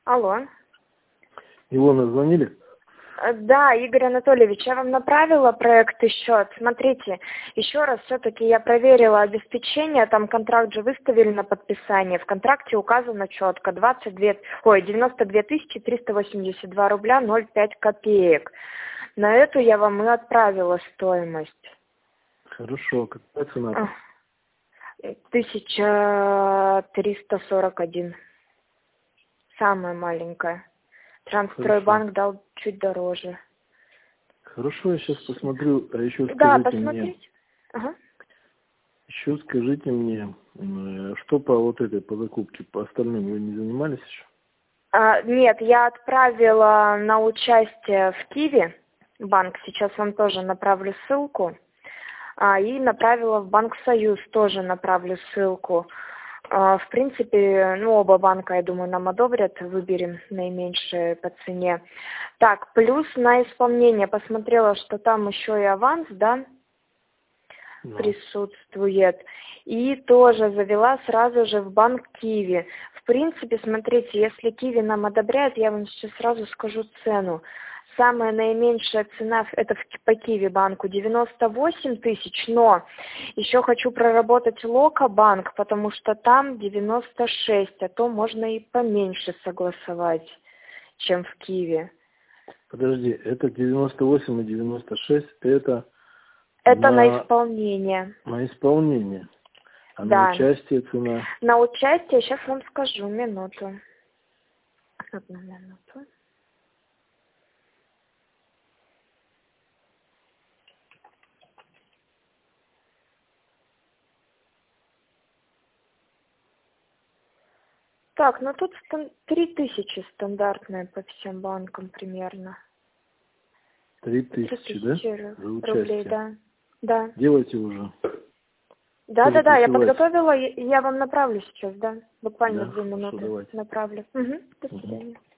Алло. Илона, звонили? Да, Игорь Анатольевич, я вам направила проект и счет. Смотрите, еще раз все-таки я проверила обеспечение, там контракт же выставили на подписание. В контракте указано четко 92 382 рубля 0,5 копеек. На эту я вам и отправила стоимость. Хорошо, какая цена? 1341. Самая маленькая. Трансстройбанк дал чуть дороже. Хорошо, я сейчас посмотрю, а еще скажите Да, посмотрите. мне. Ага. Еще скажите мне, что по вот этой, по закупке, по остальным вы не занимались еще? Нет, я отправила на участие в Киви банк, сейчас вам тоже направлю ссылку, и направила в Банк Союз, тоже направлю ссылку. В принципе, оба банка, я думаю, нам одобрят, выберем наименьшие по цене. Так, плюс на исполнение посмотрела, что там еще и аванс, да, присутствует. И тоже завела сразу же в банк Киви. В принципе, смотрите, если Киви нам одобряет, я вам сейчас сразу скажу цену. Самая наименьшая цена это по Киви банку 98 тысяч, но еще хочу проработать Лока банк, потому что там 96, а то можно и поменьше согласовать, чем в Киви. Подожди, это 98 и 96, это на исполнение. На исполнение. А да. на участие цена? На участие, сейчас вам скажу, минуту. Одну минуту. Так, тут 3000 стандартная по всем банкам примерно. 3000, да? За рублей, да. Да. Делайте уже. Да, я подготовила, я вам направлю сейчас, да. Буквально 2 минуты. Хорошо, направлю. Угу. До свидания.